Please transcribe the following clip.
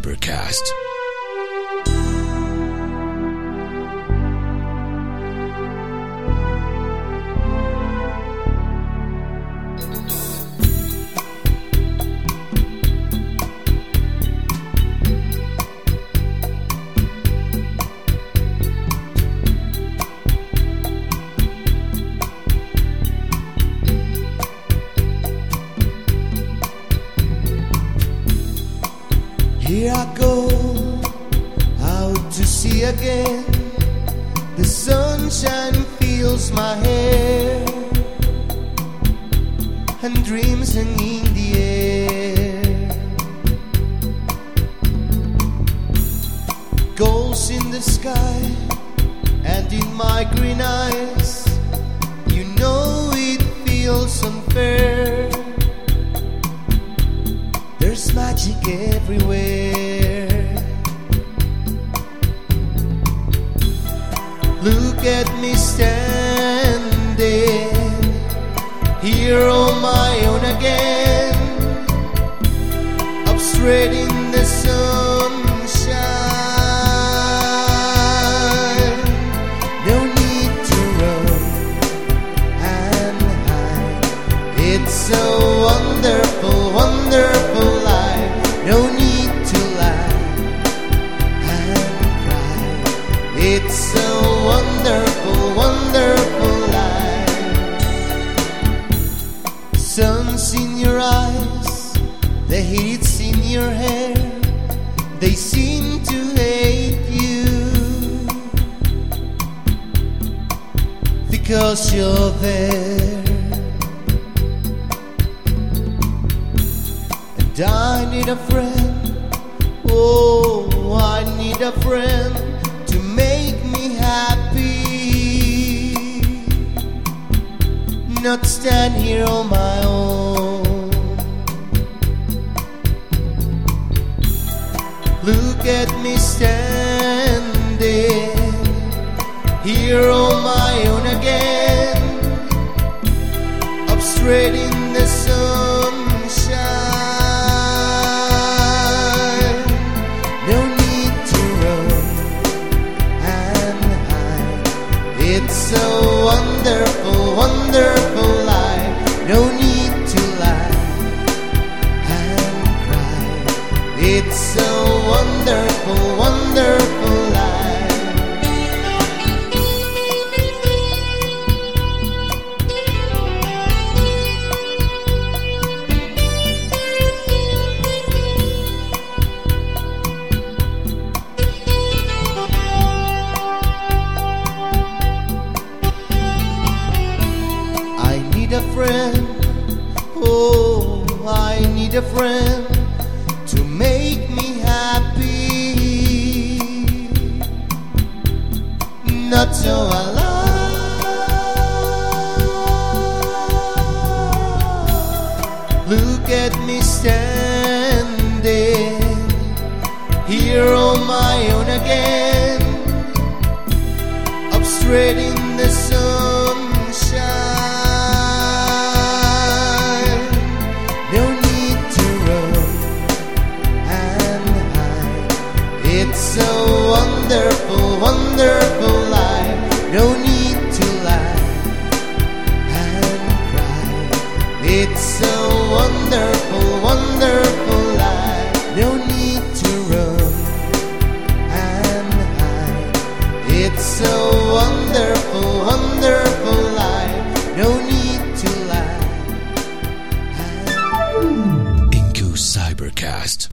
Cybercast. Here I go, out to sea again. The sunshine fills my hair, and dreams hang in the air. Gulls in the sky, and in my green eyes, you know it feels unfair. There's magic everywhere. Look at me standing here on my own again, up straight in the sunshine. No need to run and hide. It's so wonderful, wonderful. No need to lie and cry. It's so wonderful, wonderful life. Sun's in your eyes, the heat's in your hair. They seem to hate you because you're there. I need a friend, oh, I need a friend to make me happy, not stand here on my own. Look at me standing here on my own again, up straight in the sunshine. It's so wonderful, wonderful life. No need to lie and cry. It's so wonderful, wonderful life. A friend, oh, I need a friend to make me happy, not so alone. Look at me standing here on my own again, up straight in the sunshine. It's so wonderful, wonderful life. No need to lie and cry. It's so wonderful, wonderful life. No need to run and hide. It's so wonderful, wonderful life. No need to lie. Inku Cybercast.